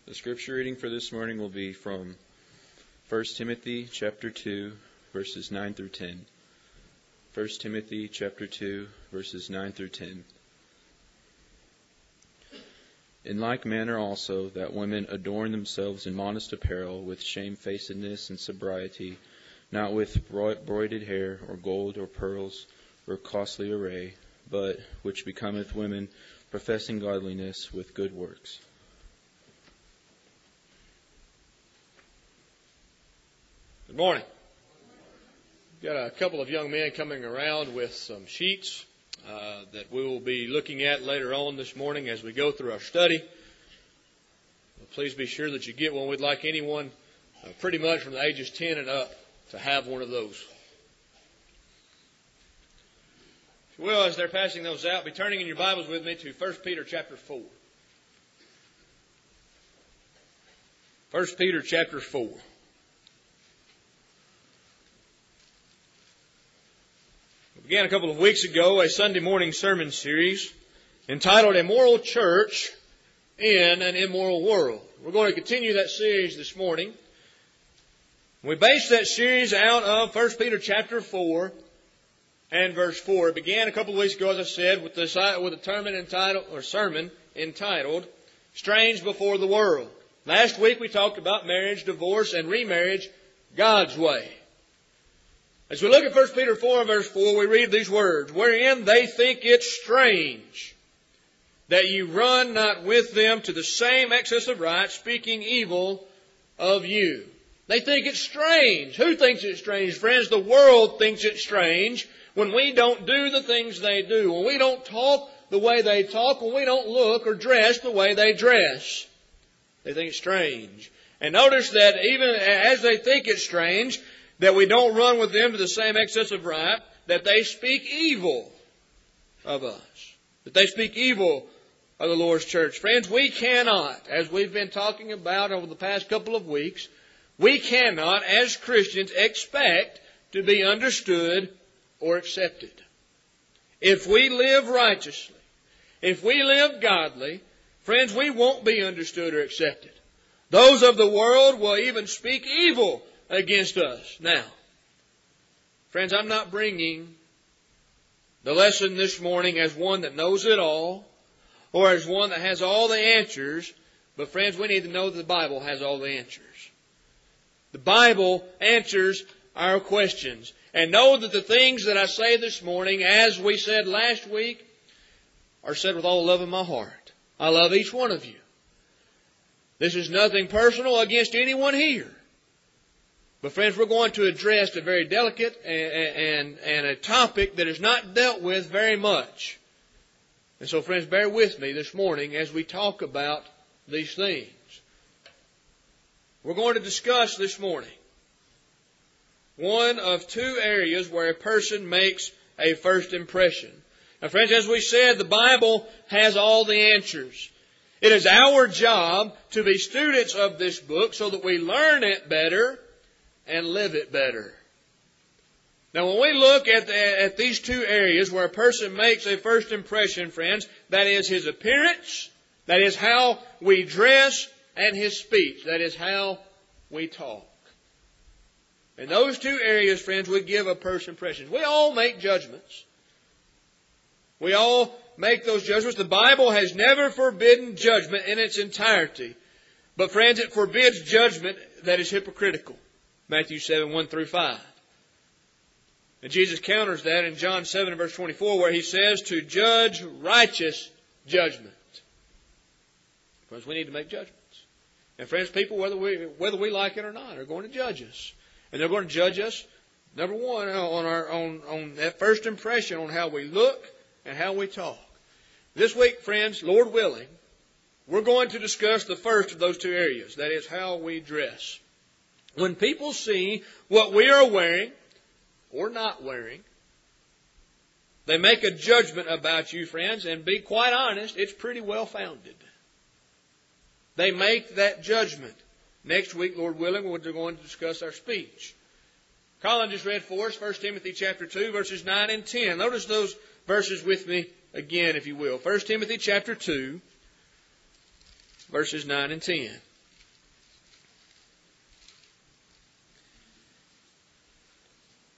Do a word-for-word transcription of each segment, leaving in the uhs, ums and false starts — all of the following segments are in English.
The scripture reading for this morning will be from First Timothy chapter two, verses nine through ten. First Timothy chapter two, verses nine through ten. In like manner also, that women adorn themselves in modest apparel, with shamefacedness and sobriety, not with broided hair, or gold, or pearls, or costly array, but which becometh women professing godliness with good works. Good morning. We've got a couple of young men coming around with some sheets uh, that we will be looking at later on this morning as we go through our study. Well, please be sure that you get one. We'd like anyone uh, pretty much from the ages ten and up to have one of those. If you will, as they're passing those out, be turning in your Bibles with me to First Peter chapter four. First Peter chapter four. We began a couple of weeks ago a Sunday morning sermon series entitled A Moral Church in an Immoral World. We're going to continue that series this morning. We based that series out of First Peter chapter four and verse four. It began a couple of weeks ago, as I said, with the with a sermon entitled or sermon entitled Strange Before the World. Last week we talked about marriage, divorce, and remarriage God's way. As we look at First Peter four and verse four, we read these words, wherein they think it strange that you run not with them to the same excess of right, speaking evil of you. They think it's strange. Who thinks it's strange, friends? The world thinks it's strange when we don't do the things they do, when we don't talk the way they talk, when we don't look or dress the way they dress. They think it's strange. And notice that even as they think it's strange, that we don't run with them to the same excess of right, that they speak evil of us, that they speak evil of the Lord's church. Friends, we cannot, as we've been talking about over the past couple of weeks, we cannot, as Christians, expect to be understood or accepted. If we live righteously, if we live godly, friends, we won't be understood or accepted. Those of the world will even speak evil against us. Now, friends, I'm not bringing the lesson this morning as one that knows it all or as one that has all the answers, but friends, we need to know that the Bible has all the answers. The Bible answers our questions. And know that the things that I say this morning, as we said last week, are said with all the love in my heart. I love each one of you. This is nothing personal against anyone here. But friends, we're going to address a very delicate and, and, and a topic that is not dealt with very much. And so friends, bear with me this morning as we talk about these things. We're going to discuss this morning one of two areas where a person makes a first impression. Now friends, as we said, the Bible has all the answers. It is our job to be students of this book so that we learn it better and live it better. Now when we look at, the, at these two areas where a person makes a first impression, friends, that is his appearance, that is how we dress, and his speech, that is how we talk. In those two areas, friends, we give a first impression. We all make judgments. We all make those judgments. The Bible has never forbidden judgment in its entirety. But friends, it forbids judgment that is hypocritical. Matthew seven, one through five. And Jesus counters that in John seven, verse twenty-four, where He says to judge righteous judgment. Friends, we need to make judgments. And friends, people, whether we, whether we like it or not, are going to judge us. And they're going to judge us, number one, on our on, on that first impression on how we look and how we talk. This week, friends, Lord willing, we're going to discuss the first of those two areas. That is how we dress. When people see what we are wearing or not wearing, they make a judgment about you, friends, and be quite honest, it's pretty well founded. They make that judgment. Next week, Lord willing, we're going to discuss our speech. Colin just read for us First Timothy chapter two, verses nine and ten. Notice those verses with me again, if you will. First Timothy chapter two, verses nine and ten.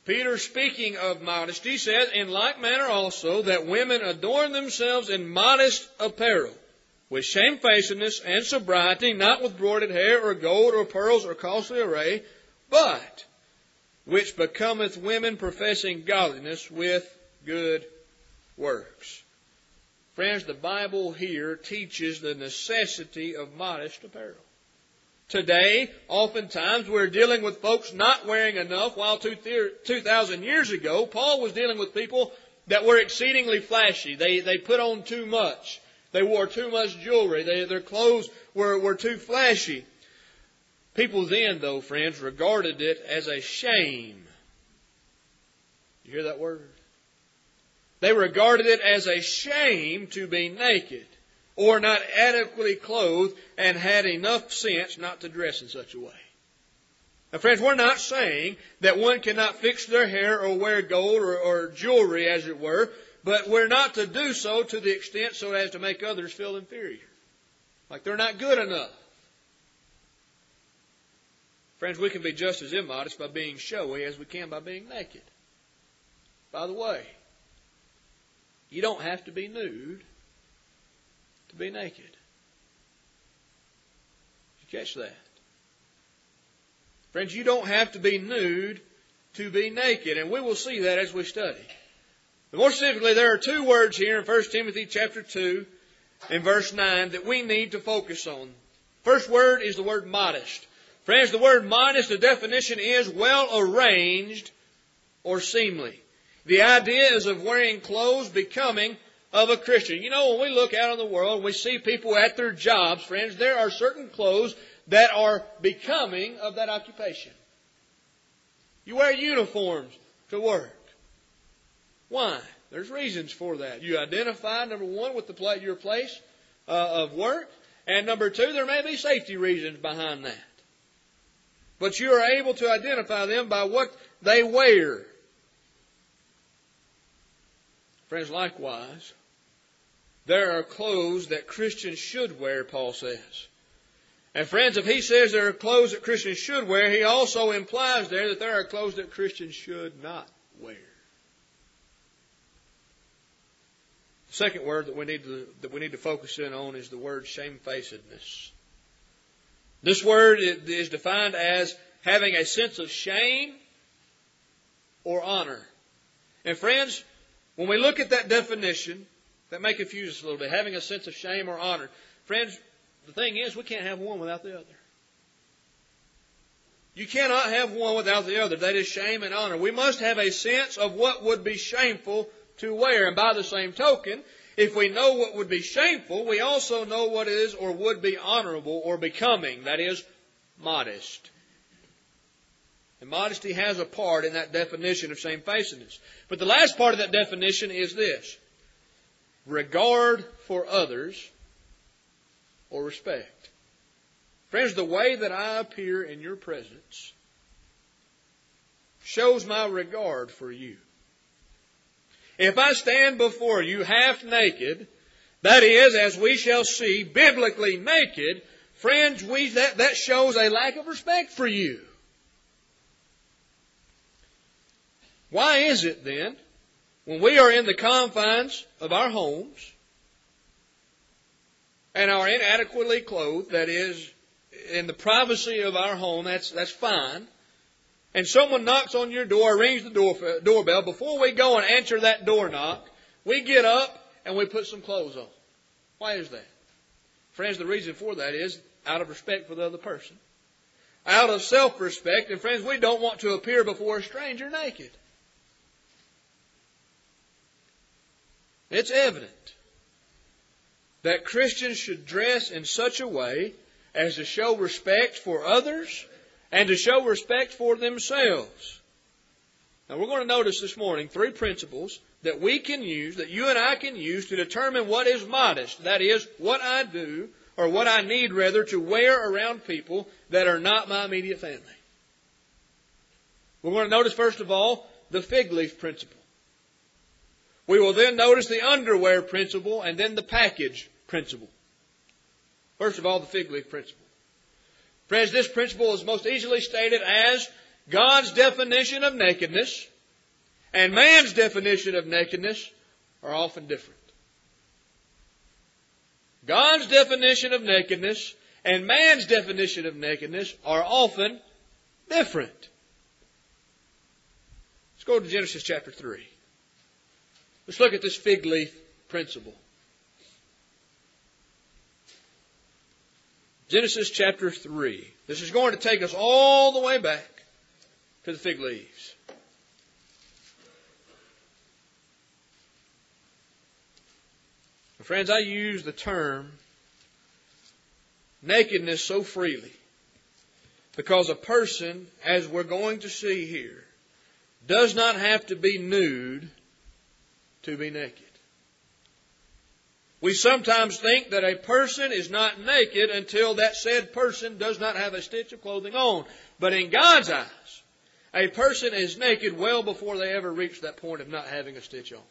Peter, speaking of modesty, says, in like manner also, that women adorn themselves in modest apparel, with shamefacedness and sobriety, not with broided hair or gold or pearls or costly array, but which becometh women professing godliness with good works. Friends, the Bible here teaches the necessity of modest apparel. Today, oftentimes, we're dealing with folks not wearing enough, while two thousand years ago, Paul was dealing with people that were exceedingly flashy. They, they put on too much. They wore too much jewelry. They, their clothes were, were too flashy. People then, though, friends, regarded it as a shame. You hear that word? They regarded it as a shame to be naked, or not adequately clothed, and had enough sense not to dress in such a way. Now, friends, we're not saying that one cannot fix their hair or wear gold or, or jewelry, as it were, but we're not to do so to the extent so as to make others feel inferior, like they're not good enough. Friends, we can be just as immodest by being showy as we can by being naked. By the way, you don't have to be nude to be naked. Did you catch that? Friends, you don't have to be nude to be naked, and we will see that as we study. But more specifically, there are two words here in First Timothy chapter two and verse nine that we need to focus on. First word is the word modest. Friends, the word modest, the definition is well arranged or seemly. The idea is of wearing clothes becoming of a Christian. You know, when we look out in the world, we see people at their jobs, friends, there are certain clothes that are becoming of that occupation. You wear uniforms to work. Why? There's reasons for that. You identify, number one, with the pla- your place uh, of work. And number two, there may be safety reasons behind that. But you are able to identify them by what they wear. Friends, likewise, there are clothes that Christians should wear, Paul says. And friends, if he says there are clothes that Christians should wear, he also implies there that there are clothes that Christians should not wear. The second word that we need to, that we need to focus in on is the word shamefacedness. This word is defined as having a sense of shame or honor. And friends, when we look at that definition, that may confuse us a little bit, having a sense of shame or honor. Friends, the thing is, we can't have one without the other. You cannot have one without the other. That is shame and honor. We must have a sense of what would be shameful to wear. And by the same token, if we know what would be shameful, we also know what is or would be honorable or becoming. That is, modest. And modesty has a part in that definition of shamefacedness. But the last part of that definition is this: regard for others or respect. Friends, the way that I appear in your presence shows my regard for you. If I stand before you half naked, that is, as we shall see, biblically naked, friends, we, that, that shows a lack of respect for you. Why is it then, when we are in the confines of our homes and are inadequately clothed, that is, in the privacy of our home, that's, that's fine, and someone knocks on your door, rings the door, doorbell, before we go and answer that door knock, we get up and we put some clothes on. Why is that? Friends, the reason for that is out of respect for the other person. Out of self-respect, and friends, we don't want to appear before a stranger naked. It's evident that Christians should dress in such a way as to show respect for others and to show respect for themselves. Now we're going to notice this morning three principles that we can use, that you and I can use to determine what is modest. That is, what I do, or what I need rather, to wear around people that are not my immediate family. We're going to notice first of all the fig leaf principle. We will then notice the underwear principle and then the package principle. First of all, the fig leaf principle. Friends, this principle is most easily stated as God's definition of nakedness and man's definition of nakedness are often different. God's definition of nakedness and man's definition of nakedness are often different. Let's go to Genesis chapter three. Let's look at this fig leaf principle. Genesis chapter three. This is going to take us all the way back to the fig leaves. Friends, I use the term nakedness so freely because a person, as we're going to see here, does not have to be nude to be naked. We sometimes think that a person is not naked until that said person does not have a stitch of clothing on. But in God's eyes, a person is naked well before they ever reach that point of not having a stitch on.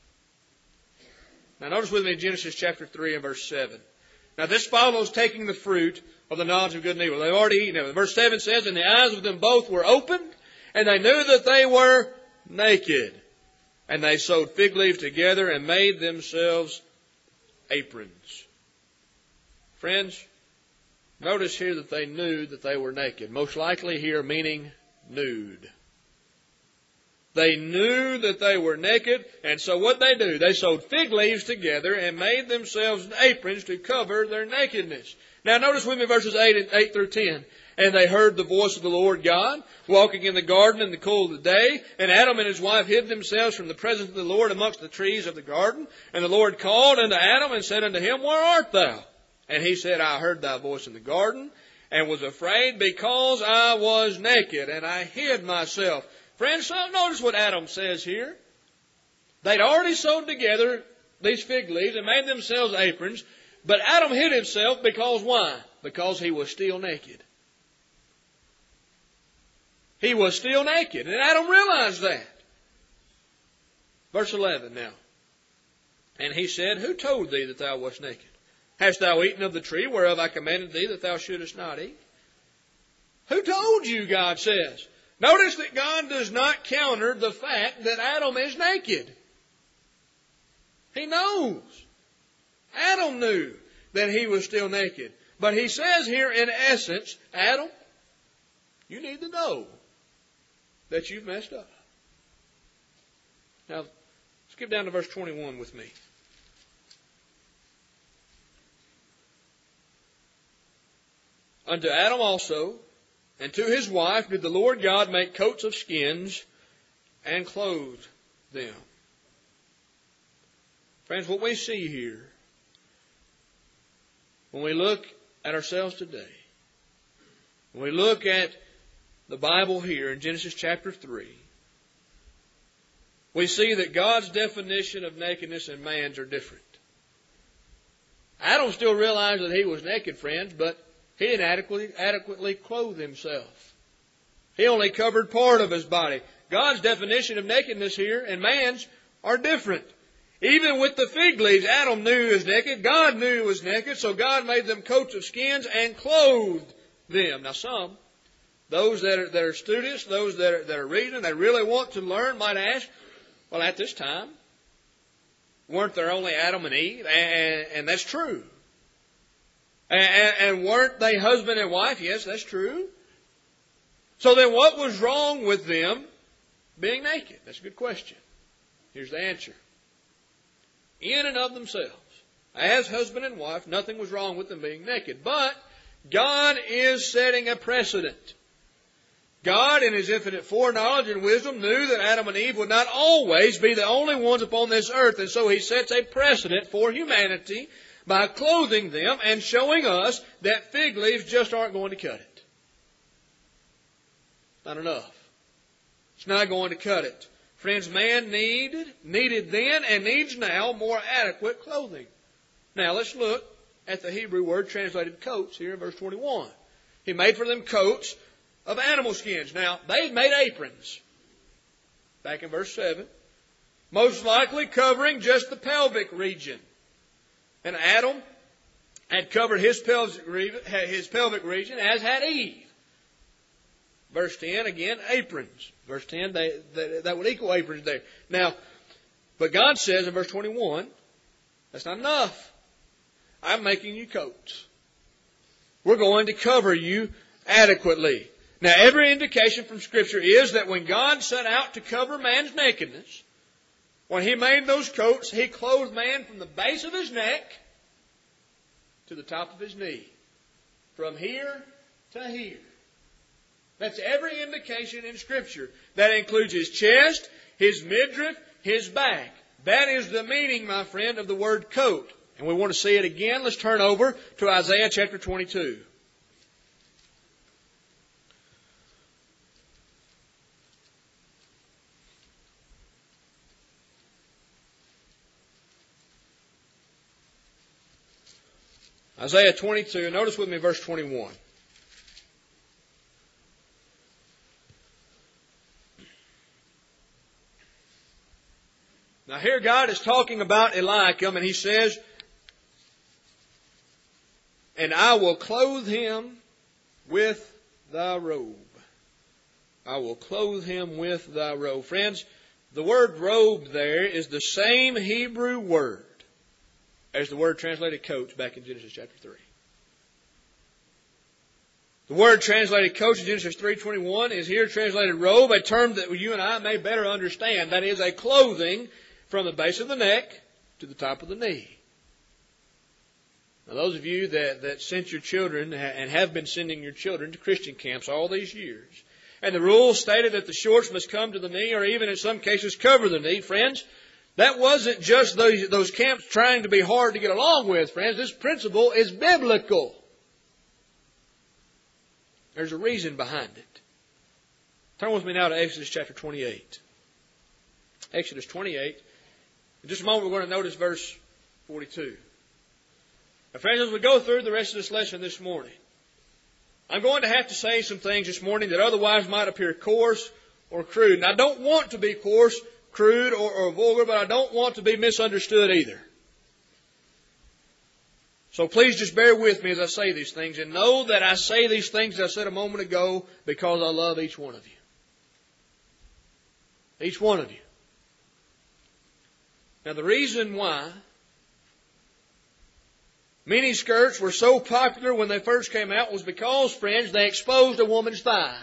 Now notice with me Genesis chapter three and verse seven. Now this follows taking the fruit of the knowledge of good and evil. They've already eaten of it. Verse seven says, and the eyes of them both were opened, and they knew that they were naked. And they sewed fig leaves together and made themselves aprons. Friends, notice here that they knew that they were naked. Most likely here meaning nude. They knew that they were naked, and so what they do, they sewed fig leaves together and made themselves aprons to cover their nakedness. Now notice with me verses eight, and eight through ten. And they heard the voice of the Lord God, walking in the garden in the cool of the day. And Adam and his wife hid themselves from the presence of the Lord amongst the trees of the garden. And the Lord called unto Adam and said unto him, where art thou? And he said, I heard thy voice in the garden, and was afraid because I was naked, and I hid myself. Friends, so notice what Adam says here. They'd already sewed together these fig leaves and made themselves aprons, but Adam hid himself because why? Because he was still naked. He was still naked, and Adam realized that. Verse eleven now. And he said, who told thee that thou wast naked? Hast thou eaten of the tree whereof I commanded thee that thou shouldest not eat? Who told you, God says? Notice that God does not counter the fact that Adam is naked. He knows. Adam knew that he was still naked. But he says here in essence, Adam, you need to know that you've messed up. Now, skip down to verse twenty-one with me. Unto Adam also, and to his wife did the Lord God make coats of skins and clothe them. Friends, what we see here, when we look at ourselves today, when we look at the Bible here in Genesis chapter three, we see that God's definition of nakedness and man's are different. Adam still realized that he was naked, friends, but he didn't adequately, adequately clothe himself. He only covered part of his body. God's definition of nakedness here and man's are different. Even with the fig leaves, Adam knew he was naked. God knew he was naked, so God made them coats of skins and clothed them. Now some, those that are, that are studious, those that are, that are reading, they really want to learn, might ask, well, at this time, weren't there only Adam and Eve? And, and that's true. And, and weren't they husband and wife? Yes, that's true. So then what was wrong with them being naked? That's a good question. Here's the answer. In and of themselves, as husband and wife, nothing was wrong with them being naked. But God is setting a precedent. God, in His infinite foreknowledge and wisdom, knew that Adam and Eve would not always be the only ones upon this earth. And so He sets a precedent for humanity by clothing them and showing us that fig leaves just aren't going to cut it. Not enough. It's not going to cut it. Friends, man needed, needed then and needs now more adequate clothing. Now let's look at the Hebrew word translated coats here in verse twenty-one. He made for them coats of animal skins. Now, they made aprons. Back in verse seven. Most likely covering just the pelvic region. And Adam had covered his pelvic region, his pelvic region, as had Eve. Verse ten, again, aprons. Verse ten, they, they, that would equal aprons there. Now, but God says in verse twenty-one, that's not enough. I'm making you coats. We're going to cover you adequately. Now, every indication from Scripture is that when God set out to cover man's nakedness, when He made those coats, He clothed man from the base of his neck to the top of his knee. From here to here. That's every indication in Scripture. That includes his chest, his midriff, his back. That is the meaning, my friend, of the word coat. And we want to see it again. Let's turn over to Isaiah chapter twenty-two. Isaiah twenty-two, notice with me verse twenty-one. Now here God is talking about Eliakim, and He says, and I will clothe him with thy robe. I will clothe him with thy robe. Friends, the word robe there is the same Hebrew word as the word translated coats back in Genesis chapter three. The word translated coats in Genesis three twenty-one is here translated robe, a term that you and I may better understand. That is a clothing from the base of the neck to the top of the knee. Now, those of you that, that sent your children and have been sending your children to Christian camps all these years, and the rules stated that the shorts must come to the knee or even in some cases cover the knee, friends, that wasn't just those, those camps trying to be hard to get along with, friends. This principle is biblical. There's a reason behind it. Turn with me now to Exodus chapter twenty-eight. Exodus twenty-eight. In just a moment we're going to notice verse forty-two. Now, friends, as we go through the rest of this lesson this morning, I'm going to have to say some things this morning that otherwise might appear coarse or crude. And I don't want to be coarse, crude, or, or vulgar, but I don't want to be misunderstood either. So please just bear with me as I say these things, and know that I say these things I said a moment ago because I love each one of you. Each one of you. Now, the reason why mini skirts were so popular when they first came out was because, friends, they exposed a woman's thigh.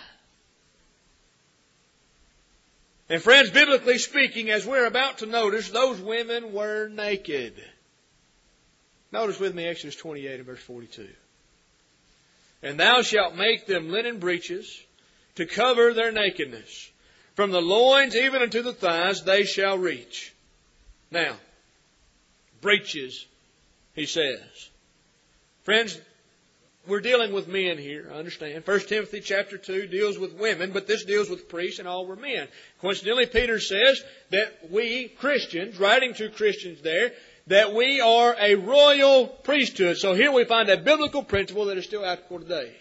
And friends, biblically speaking, as we're about to notice, those women were naked. Notice with me Exodus twenty-eight and verse forty-two. And thou shalt make them linen breeches to cover their nakedness. From the loins even unto the thighs they shall reach. Now, breeches, he says. Friends, we're dealing with men here, I understand. First Timothy chapter two deals with women, but this deals with priests, and all were men. Coincidentally, Peter says that we, Christians, writing to Christians there, that we are a royal priesthood. So here we find a biblical principle that is still applicable today.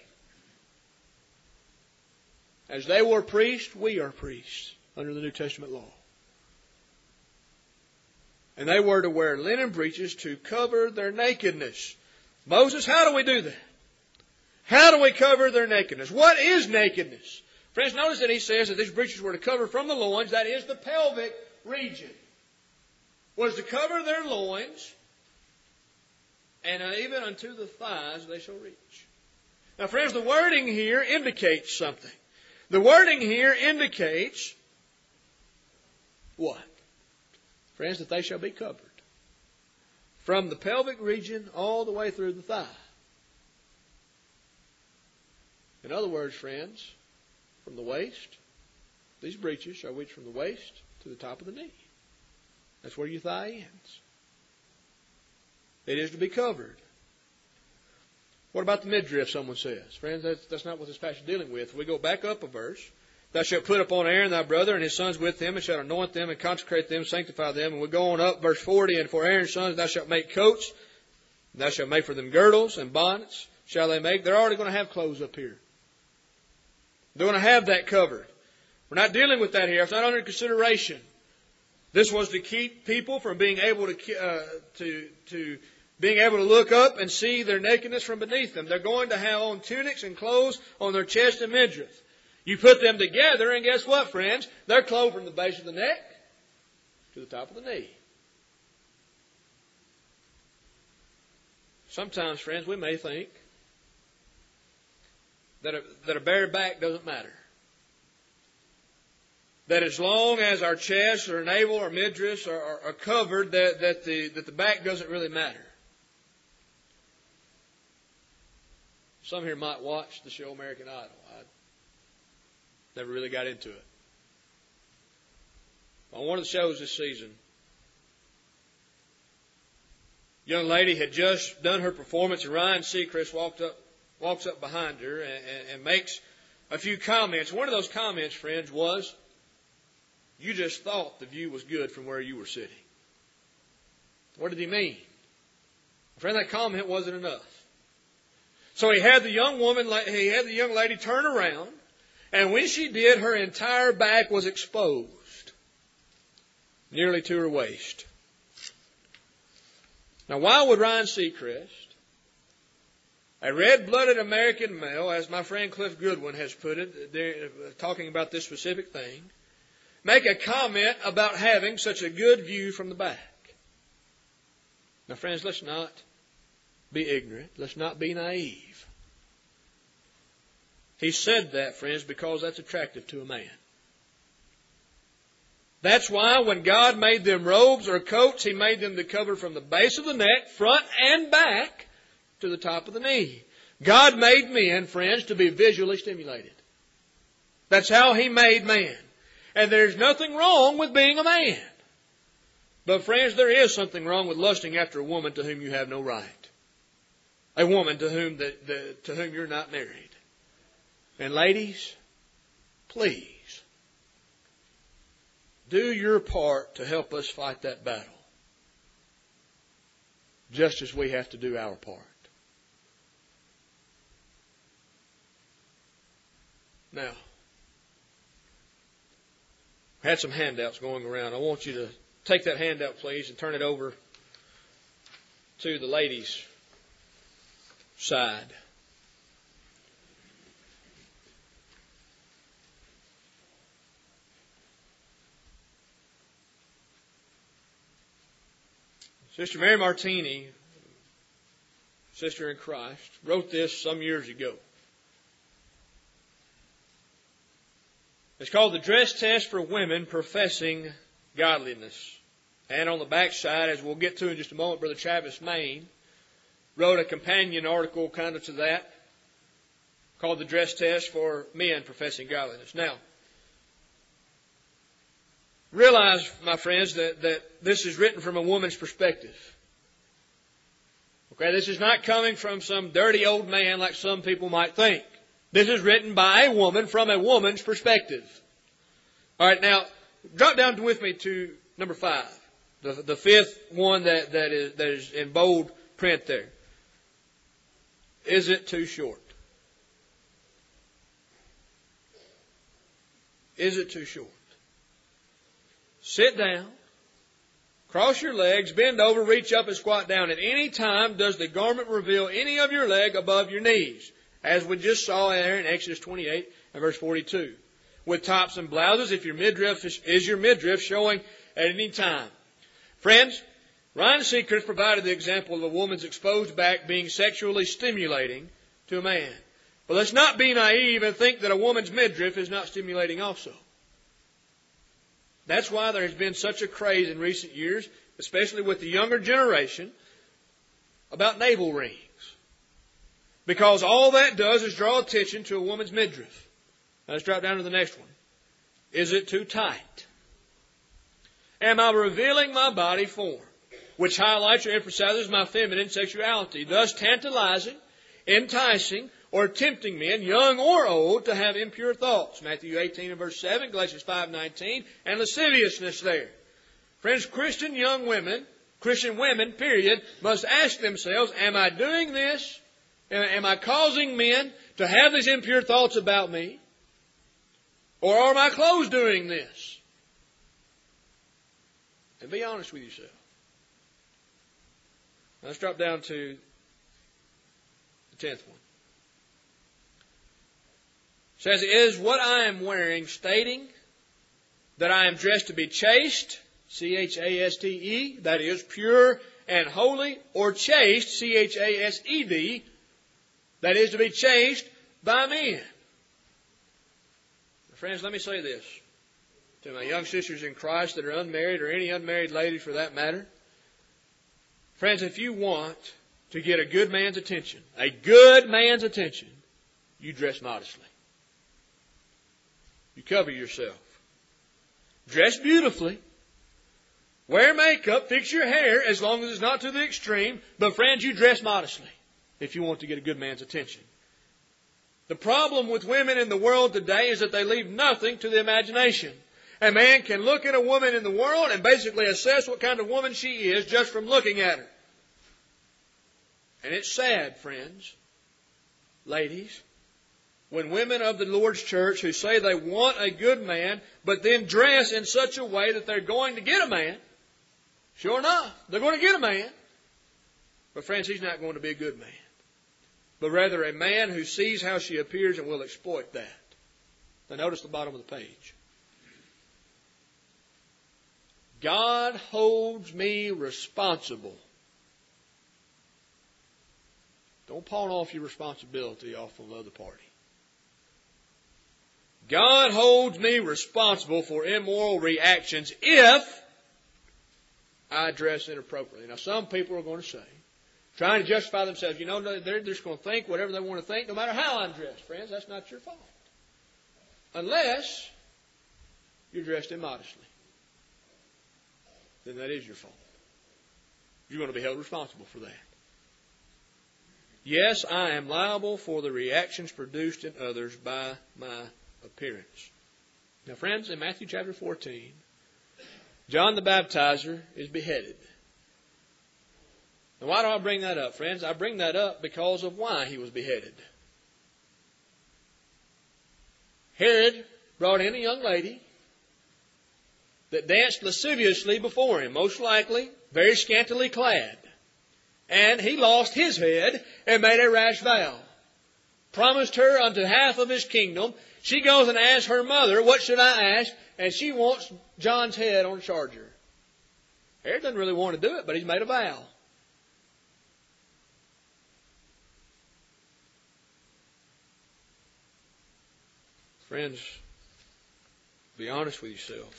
As they were priests, we are priests under the New Testament law. And they were to wear linen breeches to cover their nakedness. Moses, how do we do that? How do we cover their nakedness? What is nakedness? Friends, notice that he says that these breeches were to cover from the loins, that is the pelvic region, was to cover their loins, and even unto the thighs they shall reach. Now, friends, the wording here indicates something. The wording here indicates what? Friends, that they shall be covered. From the pelvic region all the way through the thigh. In other words, friends, from the waist, these breeches shall reach from the waist to the top of the knee. That's where your thigh ends. It is to be covered. What about the midriff, someone says? Friends, that's, that's not what this passage is dealing with. We go back up a verse. Thou shalt put upon Aaron thy brother and his sons with him, and shalt anoint them and consecrate them, sanctify them. And we go on up, verse forty, and for Aaron's sons thou shalt make coats, thou shalt make for them girdles and bonnets. Shall they make? They're already going to have clothes up here. They're going to have that covered. We're not dealing with that here. It's not under consideration. This was to keep people from being able to uh, to to being able to look up and see their nakedness from beneath them. They're going to have on tunics and clothes on their chest and midriff. You put them together, and guess what, friends? They're clothed from the base of the neck to the top of the knee. Sometimes, friends, we may think that a, that a bare back doesn't matter. That as long as our chest or navel or midriffs are, are, are covered, that, that, the, that the back doesn't really matter. Some here might watch the show American Idol. I never really got into it. On one of the shows this season, a young lady had just done her performance, and Ryan Seacrest walked up, walks up behind her and, and, and makes a few comments. One of those comments, friends, was, "You just thought the view was good from where you were sitting." What did he mean? Friend, that comment wasn't enough. So he had the young woman, he had the young lady turn around, and when she did, her entire back was exposed, nearly to her waist. Now, why would Ryan Seacrest, a red-blooded American male, as my friend Cliff Goodwin has put it, talking about this specific thing, make a comment about having such a good view from the back? Now, friends, let's not be ignorant. Let's not be naive. He said that, friends, because that's attractive to a man. That's why when God made them robes or coats, He made them to cover from the base of the neck, front and back, to the top of the knee. God made men, friends, to be visually stimulated. That's how He made man. And there's nothing wrong with being a man. But friends, there is something wrong with lusting after a woman to whom you have no right. A woman to whom the, the, to whom you're not married. And ladies, please, do your part to help us fight that battle. Just as we have to do our part. Now, I had some handouts going around. I want you to take that handout, please, and turn it over to the ladies' side. Sister Mary Martini, sister in Christ, wrote this some years ago. It's called The Dress Test for Women Professing Godliness. And on the back side, as we'll get to in just a moment, Brother Travis Main wrote a companion article kind of to that called The Dress Test for Men Professing Godliness. Now, realize, my friends, that, that this is written from a woman's perspective. Okay, this is not coming from some dirty old man like some people might think. This is written by a woman from a woman's perspective. All right, now, drop down with me to number five. The, the fifth one that, that, is, that is in bold print there. Is it too short? Is it too short? Sit down, cross your legs, bend over, reach up and squat down. At any time does the garment reveal any of your leg above your knees, as we just saw there in Exodus twenty-eight and verse forty-two. With tops and blouses, if your midriff is, is your midriff showing at any time. Friends, Ryan Seacrest provided the example of a woman's exposed back being sexually stimulating to a man. But let's not be naive and think that a woman's midriff is not stimulating also. That's why there has been such a craze in recent years, especially with the younger generation, about navel rings. Because all that does is draw attention to a woman's midriff. Now let's drop down to the next one. Is it too tight? Am I revealing my body form, which highlights or emphasizes my feminine sexuality, thus tantalizing, enticing, or tempting men, young or old, to have impure thoughts? Matthew eighteen and verse seven, Galatians five nineteen, and lasciviousness there. Friends, Christian young women, Christian women, period, must ask themselves, am I doing this? Am I causing men to have these impure thoughts about me? Or are my clothes doing this? And be honest with yourself. Now let's drop down to the tenth one. says, is what I am wearing stating that I am dressed to be chaste, C H A S T E, that is, pure and holy, or chaste, C H A S E D, that is, to be chaste by men? Friends, let me say this to my young sisters in Christ that are unmarried, or any unmarried lady for that matter. Friends, if you want to get a good man's attention, a good man's attention, you dress modestly. You cover yourself. Dress beautifully. Wear makeup. Fix your hair, as long as it's not to the extreme. But friends, you dress modestly if you want to get a good man's attention. The problem with women in the world today is that they leave nothing to the imagination. A man can look at a woman in the world and basically assess what kind of woman she is just from looking at her. And it's sad, friends, ladies, when women of the Lord's church who say they want a good man, but then dress in such a way that they're going to get a man. Sure enough, they're going to get a man. But friends, he's not going to be a good man, but rather a man who sees how she appears and will exploit that. Now notice the bottom of the page. God holds me responsible. Don't pawn off your responsibility off on the other party. God holds me responsible for immoral reactions if I dress inappropriately. Now, some people are going to say, trying to justify themselves, you know, they're just going to think whatever they want to think, no matter how I'm dressed. Friends, that's not your fault. Unless you're dressed immodestly. Then that is your fault. You're going to be held responsible for that. Yes, I am liable for the reactions produced in others by my appearance. Now, friends, in Matthew chapter fourteen, John the Baptizer is beheaded. Now, why do I bring that up, friends? I bring that up because of why he was beheaded. Herod brought in a young lady that danced lasciviously before him, most likely very scantily clad. And he lost his head and made a rash vow. Promised her unto half of his kingdom. She goes and asks her mother, what should I ask? And she wants John's head on a charger. Herod doesn't really want to do it, but he's made a vow. Friends, be honest with yourselves.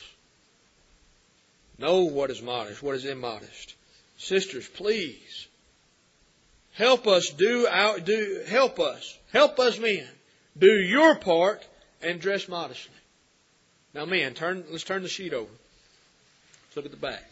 Know what is modest, what is immodest. Sisters, please, help us do our, do, help us, help us men, do your part and dress modestly. Now men, turn, let's turn the sheet over. Let's look at the back.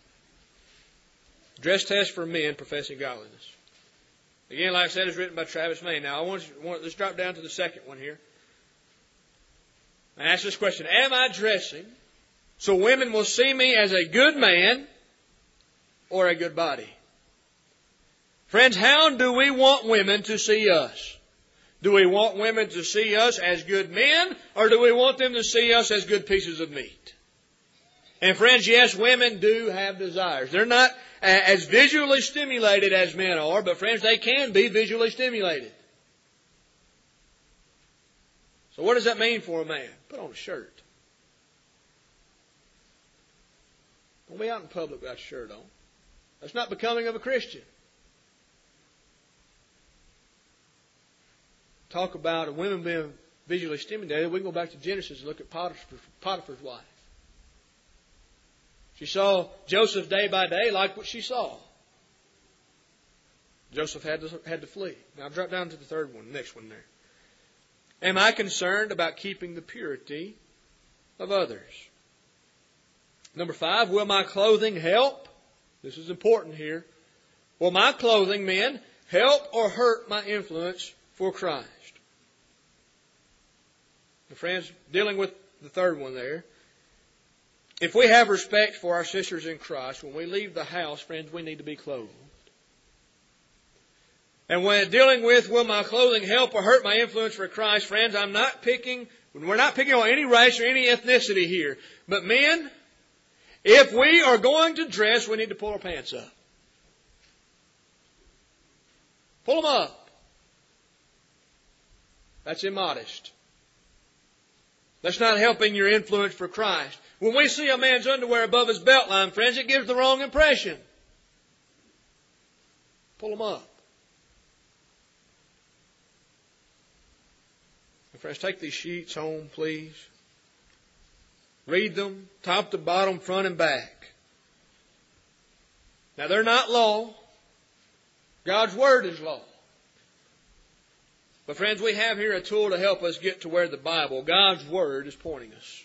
Dress test for men professing godliness. Again, like I said, it's written by Travis May. Now I want you, want, let's drop down to the second one here. And ask this question, am I dressing so women will see me as a good man or a good body? Friends, how do we want women to see us? Do we want women to see us as good men, or do we want them to see us as good pieces of meat? And friends, yes, women do have desires. They're not as visually stimulated as men are, but friends, they can be visually stimulated. So what does that mean for a man? Put on a shirt. Don't be out in public without a shirt on. That's not becoming of a Christian. Talk about a women being visually stimulated. We can go back to Genesis and look at Potiphar's, Potiphar's wife. She saw Joseph day by day, liked what she saw. Joseph had to, had to flee. Now I've dropped down to the third one, the next one there. Am I concerned about keeping the purity of others? Number five, will my clothing help? This is important here. Will my clothing, men, help or hurt my influence for Christ? And friends, dealing with the third one there, if we have respect for our sisters in Christ, when we leave the house, friends, we need to be clothed. And when dealing with, will my clothing help or hurt my influence for Christ, friends, I'm not picking, we're not picking on any race or any ethnicity here. But men, if we are going to dress, we need to pull our pants up. Pull them up. That's immodest. That's not helping your influence for Christ. When we see a man's underwear above his belt line, friends, it gives the wrong impression. Pull them up. And friends, take these sheets home, please. Read them, top to bottom, front and back. Now, they're not law. God's Word is law. But friends, we have here a tool to help us get to where the Bible, God's Word, is pointing us.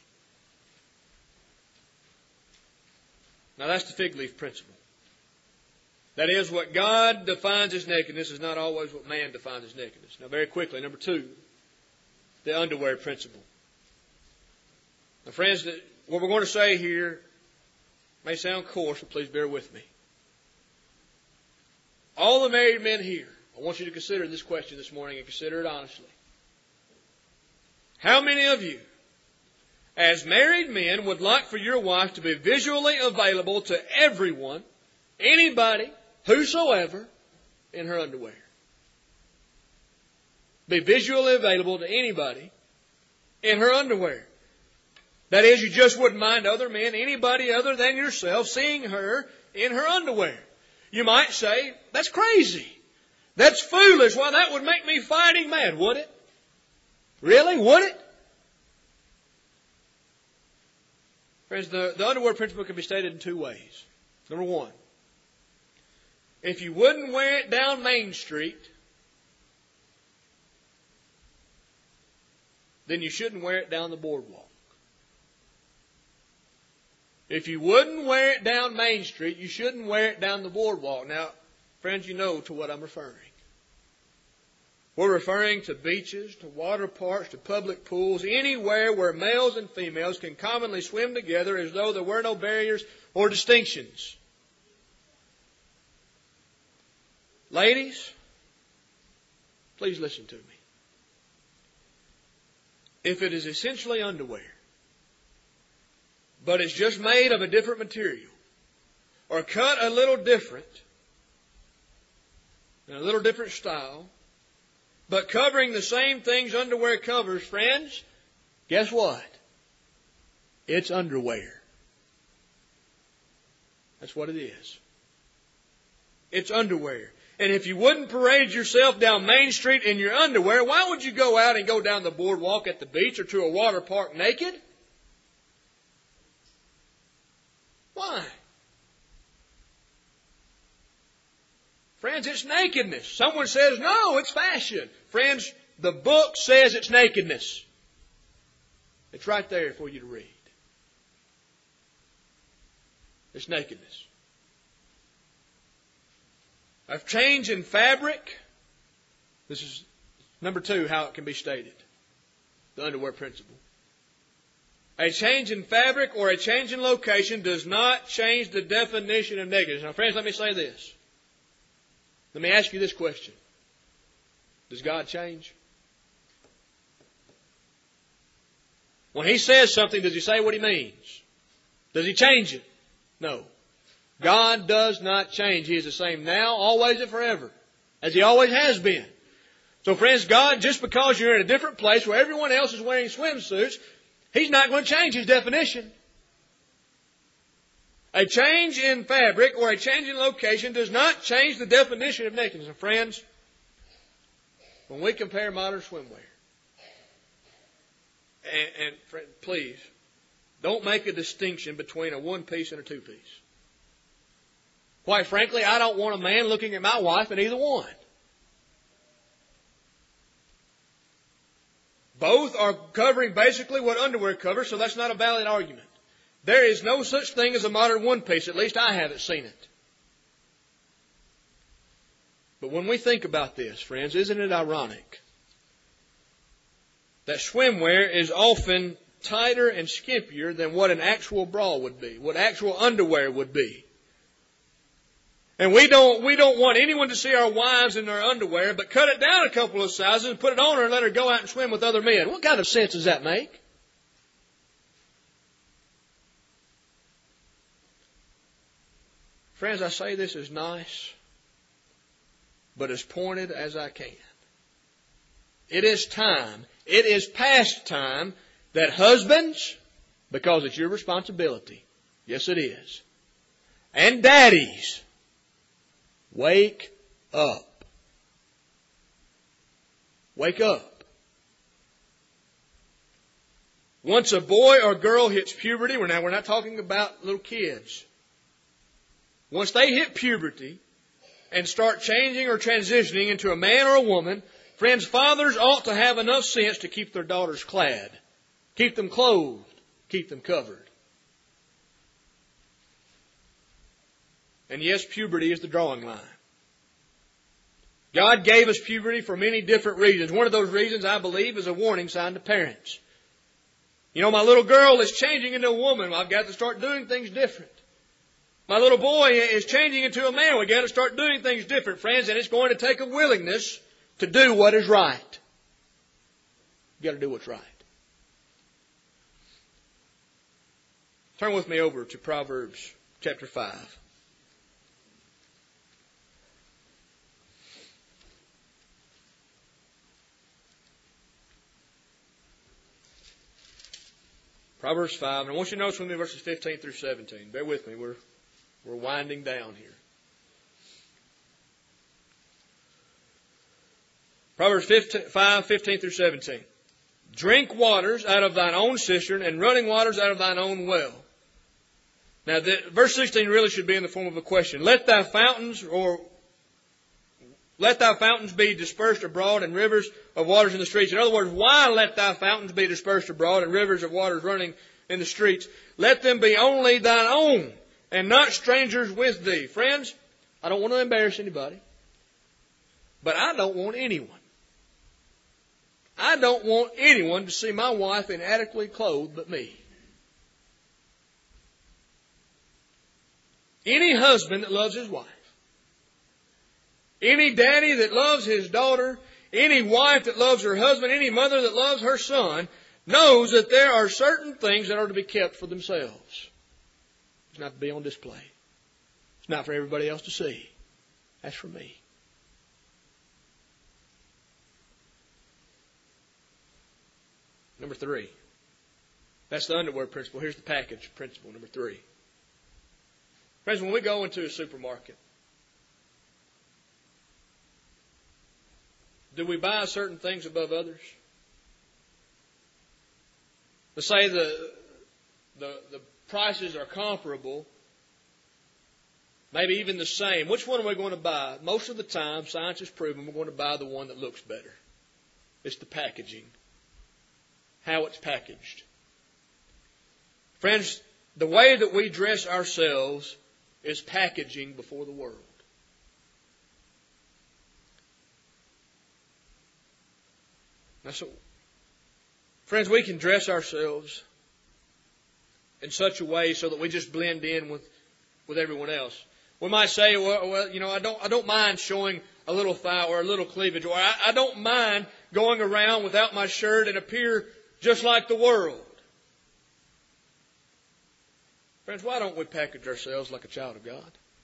Now that's the fig leaf principle. That is, what God defines as nakedness is not always what man defines as nakedness. Now very quickly, number two, the underwear principle. Now friends, what we're going to say here may sound coarse, but please bear with me. All the married men here, I want you to consider this question this morning and consider it honestly. How many of you, as married men, would like for your wife to be visually available to everyone, anybody, whosoever, in her underwear? Be visually available to anybody in her underwear. That is, you just wouldn't mind other men, anybody other than yourself, seeing her in her underwear. You might say, that's crazy. That's foolish. Why, that would make me fighting mad, would it? Really? Would it? Friends, the, the underwear principle can be stated in two ways. Number one, if you wouldn't wear it down Main Street, then you shouldn't wear it down the boardwalk. If you wouldn't wear it down Main Street, you shouldn't wear it down the boardwalk. Now, friends, you know to what I'm referring. We're referring to beaches, to water parks, to public pools, anywhere where males and females can commonly swim together as though there were no barriers or distinctions. Ladies, please listen to me. If it is essentially underwear, but it's just made of a different material, or cut a little different, in a little different style, but covering the same things underwear covers, friends, guess what? It's underwear. That's what it is. It's underwear. And if you wouldn't parade yourself down Main Street in your underwear, why would you go out and go down the boardwalk at the beach or to a water park naked? Why? Friends, it's nakedness. Someone says, no, it's fashion. Friends, the book says it's nakedness. It's right there for you to read. It's nakedness. A change in fabric. This is number two, how it can be stated. The underwear principle. A change in fabric or a change in location does not change the definition of nakedness. Now, friends, let me say this. Let me ask you this question. Does God change? When He says something, does He say what He means? Does He change it? No. God does not change. He is the same now, always, and forever, as He always has been. So, friends, God, just because you're in a different place where everyone else is wearing swimsuits, He's not going to change His definition. A change in fabric or a change in location does not change the definition of nakedness. And friends, when we compare modern swimwear, and, and friend, please, don't make a distinction between a one-piece and a two-piece. Quite frankly, I don't want a man looking at my wife in either one. Both are covering basically what underwear covers, so that's not a valid argument. There is no such thing as a modern one-piece. At least I haven't seen it. But when we think about this, friends, isn't it ironic that swimwear is often tighter and skimpier than what an actual bra would be, what actual underwear would be? And we don't, we don't want anyone to see our wives in their underwear, but cut it down a couple of sizes and put it on her and let her go out and swim with other men. What kind of sense does that make? Friends, I say this as nice, but as pointed as I can. It is time, it is past time that husbands, because it's your responsibility, yes it is, and daddies, wake up. Wake up. Once a boy or girl hits puberty, we're now we're not talking about little kids. Once they hit puberty and start changing or transitioning into a man or a woman, friends, fathers ought to have enough sense to keep their daughters clad, keep them clothed, keep them covered. And yes, puberty is the drawing line. God gave us puberty for many different reasons. One of those reasons, I believe, is a warning sign to parents. You know, my little girl is changing into a woman. I've got to start doing things different. My little boy is changing into a man. We've got to start doing things different, friends, and it's going to take a willingness to do what is right. You've got to do what's right. Turn with me over to Proverbs chapter five. Proverbs five, and I want you to notice with me verses fifteen through seventeen. Bear with me, we're, we're winding down here. Proverbs five, fifteen through seventeen. Drink waters out of thine own cistern, and running waters out of thine own well. Now, the, verse sixteen really should be in the form of a question. Let thy fountains, or let thy fountains be dispersed abroad, and rivers of waters in the streets. In other words, why let thy fountains be dispersed abroad, and rivers of waters running in the streets? Let them be only thine own, and not strangers with thee. Friends, I don't want to embarrass anybody, but I don't want anyone. I don't want anyone to see my wife inadequately clothed but me. Any husband that loves his wife, any daddy that loves his daughter, any wife that loves her husband, any mother that loves her son, knows that there are certain things that are to be kept for themselves. It's not to be on display. It's not for everybody else to see. That's for me. Number three. That's the underwear principle. Here's the package principle, number three. Friends, when we go into a supermarket, do we buy certain things above others? Let's say the, the, the prices are comparable, maybe even the same. Which one are we going to buy? Most of the time, science has proven we're going to buy the one that looks better. It's the packaging, how it's packaged. Friends, the way that we dress ourselves is packaging before the world. Now, so, friends, we can dress ourselves in such a way so that we just blend in with, with everyone else. We might say, well, well, you know, I don't, I don't mind showing a little thigh or a little cleavage, or I, I don't mind going around without my shirt and appear just like the world. Friends, why don't we package ourselves like a child of God?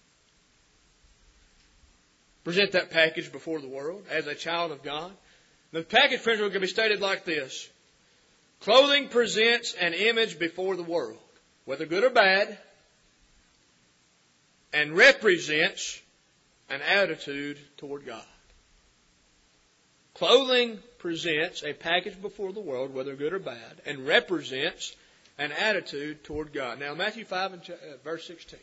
Present that package before the world as a child of God. The package, friends, are going to be stated like this. Clothing presents an image before the world, whether good or bad, and represents an attitude toward God. Clothing presents a package before the world, whether good or bad, and represents an attitude toward God. Now, Matthew five and verse sixteen.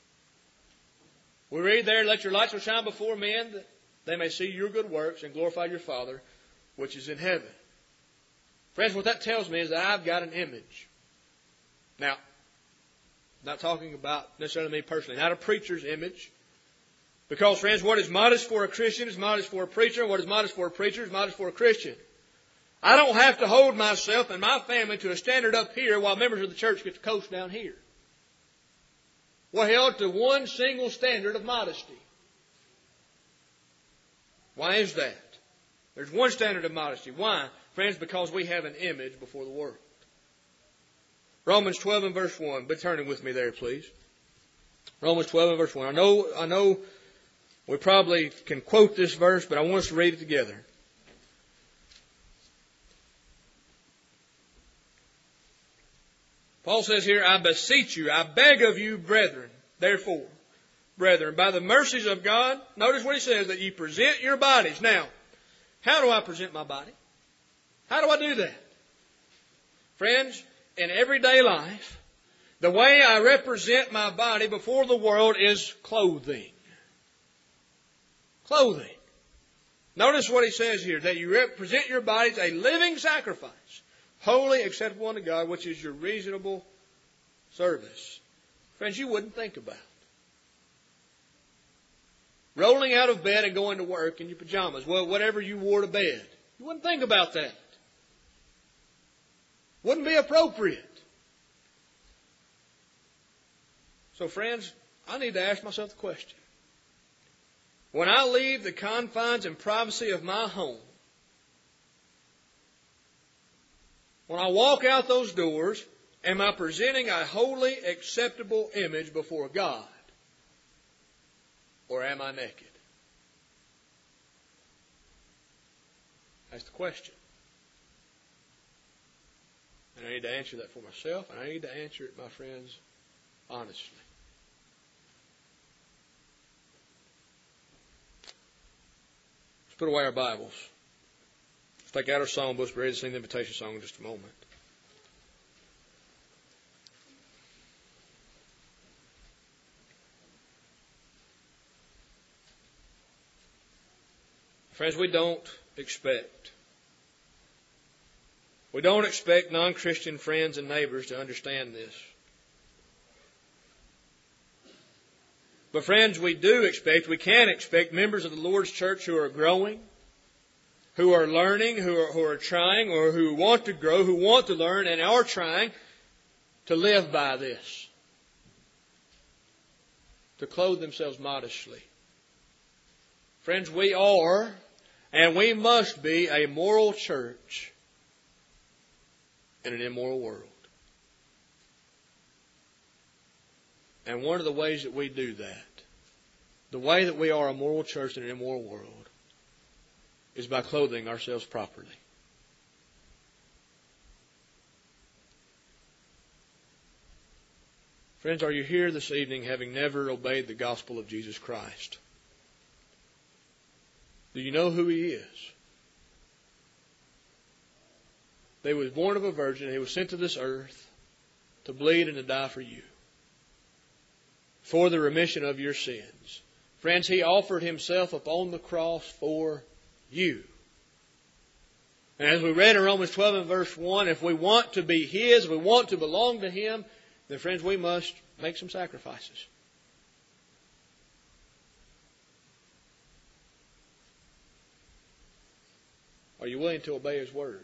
We read there, let your light so shine before men that they may see your good works and glorify your Father which is in heaven. Friends, what that tells me is that I've got an image. Now, not talking about necessarily me personally, not a preacher's image. Because, friends, what is modest for a Christian is modest for a preacher. What is modest for a preacher is modest for a Christian. I don't have to hold myself and my family to a standard up here while members of the church get to coast down here. We're held to one single standard of modesty. Why is that? There's one standard of modesty. Why? Friends, because we have an image before the world. Romans twelve and verse one. Be turning with me there, please. Romans twelve and verse one. I know, I know we probably can quote this verse, but I want us to read it together. Paul says here, I beseech you, I beg of you, brethren, therefore, brethren, by the mercies of God, notice what he says, that ye present your bodies. Now, how do I present my body? How do I do that? Friends, in everyday life, the way I represent my body before the world is clothing. Clothing. Notice what he says here, that you present your bodies a living sacrifice, holy, acceptable unto God, which is your reasonable service. Friends, you wouldn't think about rolling out of bed and going to work in your pajamas. Well, whatever you wore to bed. You wouldn't think about that. Wouldn't be appropriate. So friends, I need to ask myself the question. When I leave the confines and privacy of my home, when I walk out those doors, am I presenting a holy, acceptable image before God? Or am I naked? That's the question. And I need to answer that for myself, and I need to answer it, my friends, honestly. Let's put away our Bibles. Let's take out our songbooks. We're ready to sing the invitation song in just a moment. Friends, we don't expect. We don't expect non-Christian friends and neighbors to understand this. But friends, we do expect, we can expect members of the Lord's church who are growing, who are learning, who are, who are trying, or who want to grow, who want to learn, and are trying to live by this. To clothe themselves modestly. Friends, we are, and we must be, a moral church in an immoral world. And one of the ways that we do that, the way that we are a moral church in an immoral world, is by clothing ourselves properly. Friends, are you here this evening having never obeyed the gospel of Jesus Christ? Do you know who He is? That He was born of a virgin. He was sent to this earth to bleed and to die for you, for the remission of your sins. Friends, He offered Himself upon the cross for you. And as we read in Romans twelve and verse one, if we want to be His, we want to belong to Him, then friends, we must make some sacrifices. Are you willing to obey His word?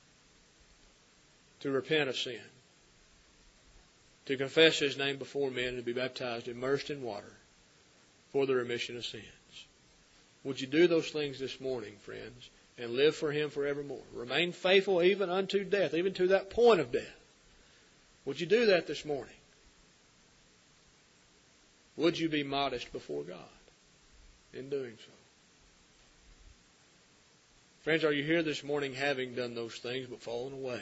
To repent of sin? To confess His name before men and to be baptized, immersed in water for the remission of sins? Would you do those things this morning, friends, and live for Him forevermore? Remain faithful even unto death, even to that point of death. Would you do that this morning? Would you be modest before God in doing so? Friends, are you here this morning having done those things but fallen away?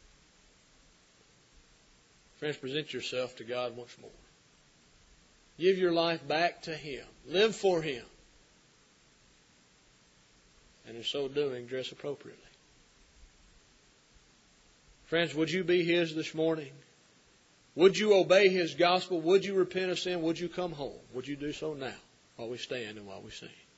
Friends, present yourself to God once more. Give your life back to Him. Live for Him. And in so doing, dress appropriately. Friends, would you be His this morning? Would you obey His gospel? Would you repent of sin? Would you come home? Would you do so now while we stand and while we sing?